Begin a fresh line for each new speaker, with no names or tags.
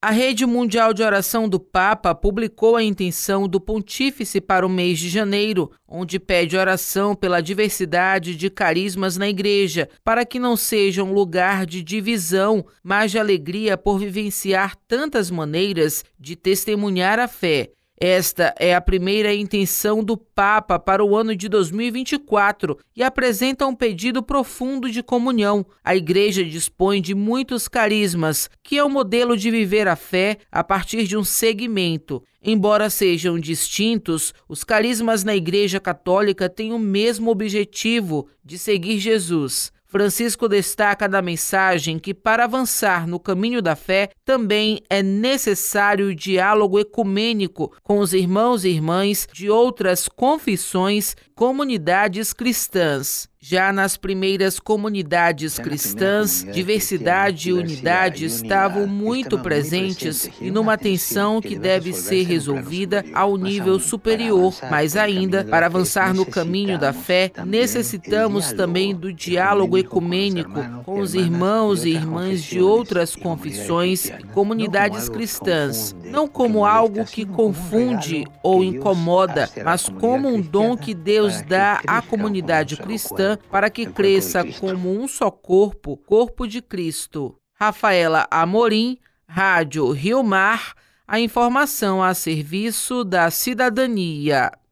A Rede Mundial de Oração do Papa publicou a intenção do Pontífice para o mês de janeiro, onde pede oração pela diversidade de carismas na Igreja, para que não seja um lugar de divisão, mas de alegria por vivenciar tantas maneiras de testemunhar a fé. Esta é a primeira intenção do Papa para o ano de 2024 e apresenta um pedido profundo de comunhão. A Igreja dispõe de muitos carismas, que é o modelo de viver a fé a partir de um segmento. Embora sejam distintos, os carismas na Igreja Católica têm o mesmo objetivo de seguir Jesus. Francisco destaca na mensagem que, para avançar no caminho da fé, também é necessário o diálogo ecumênico com os irmãos e irmãs de outras confissões, comunidades cristãs. Já nas primeiras comunidades cristãs, diversidade e unidade estavam muito presentes e numa tensão que deve ser resolvida ao nível superior. Mas ainda, para avançar no caminho da fé, necessitamos também do diálogo ecumênico com os irmãos e irmãs de outras confissões e comunidades cristãs, não como algo que confunde ou incomoda, mas como um dom que Deus dá à comunidade cristã para que cresça como um só corpo, corpo de Cristo. Rafaela Amorim, Rádio Rio Mar, a informação a serviço da cidadania.